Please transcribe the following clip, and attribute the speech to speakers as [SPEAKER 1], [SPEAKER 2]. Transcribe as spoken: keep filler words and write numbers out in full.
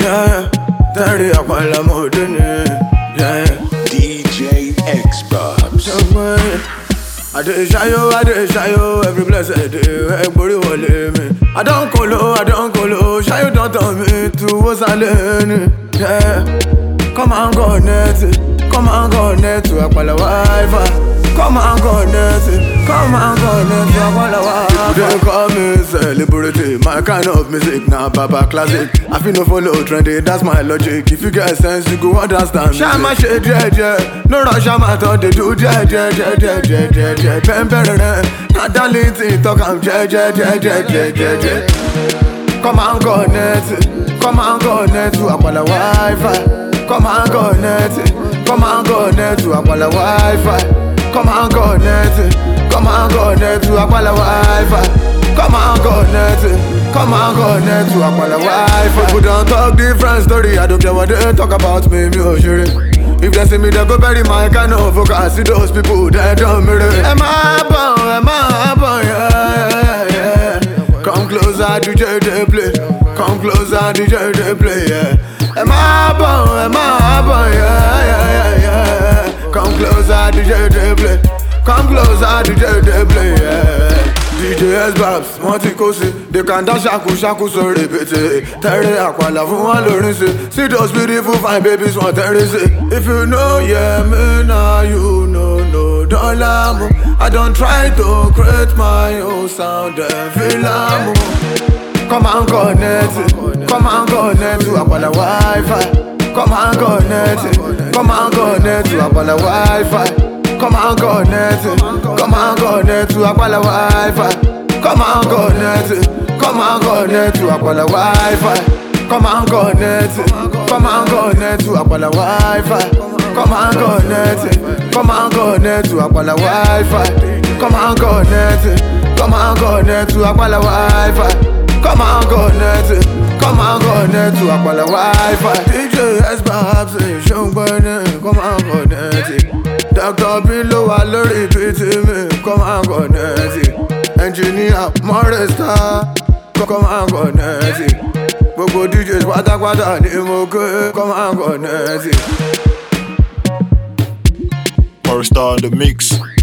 [SPEAKER 1] yeah. Dirty Aquala Modern, yeah.
[SPEAKER 2] D J X-Babs.
[SPEAKER 1] I dey shy yo, I dey shy yo, every blessed day, everybody wole me. I don't colo, I don't colo, shy you don't tell me to what's I learn, yeah. Come on, go net, come on, go net to Aquala Wi-Fi. Come on, go net, come on, go net to Aquala Wi-Fi. They call me celebrity, my kind of music now, Baba classic. I feel no follow trendy, that's my logic. If you get sense, you go understand. Shama shade, yeah, yeah. No rush, Shama thought they do, yeah, yeah, yeah, yeah, yeah, yeah, yeah. Pemper, not that little talk, I'm yeah, yeah, yeah, yeah, yeah, yeah, yeah. Come on, go net, come on, go net to Aquala Wi-Fi. Come on, go net, come on, go net to Aquala Wi-Fi. Come on, go net, come on, go net to Aquala Wi-Fi. Come on, go net, come on, go net to Aquala Wi-Fi. People don't talk different story, I don't care what they talk about me, me oh sure. If they see me, they go bury my kind of focus. See those people, they don't mirror. Am I born, am I born, yeah, yeah, yeah. Come closer, D J, they play. Come closer, D J, they play, yeah. Am I born, am I born, yeah, yeah, yeah, yeah. Come closer, D J, they play. Come closer, D J, they play, yeah. D J X-Babs, Monty Kosi. They can dance shaku shaku so repeat it. Terry Aquala for one learning. See those beautiful fine babies want Terry say. If you know, yeah, me now you know, no, don't lie. I don't try to create my own sound and feel I'm. Come on, go net, come on, go net to Aquala Wi-Fi. Come on, go net, come on, go net to Aquala Wi-Fi. Come on, go net, come on, go net to Aquala Wi-Fi. Come on, go net, come on, go net to Aquala Wi-Fi. Come on, go net, come on, go net to Aquala Wi-Fi. Come on, go net, come on, go net to Aquala Wi-Fi. Come on, go net, come on, go net to Aquala Wi-Fi. Come on, go net, come on, go net to Aquala Wi-Fi. D J X-Babs, young burning, come on, go net. Doctor Below, I love it, me, come on, go net. Engineer, Morista, come on, go net. Bobo D Js, Wada Wada, Nimoke, come on, go net.
[SPEAKER 2] Morista on the mix.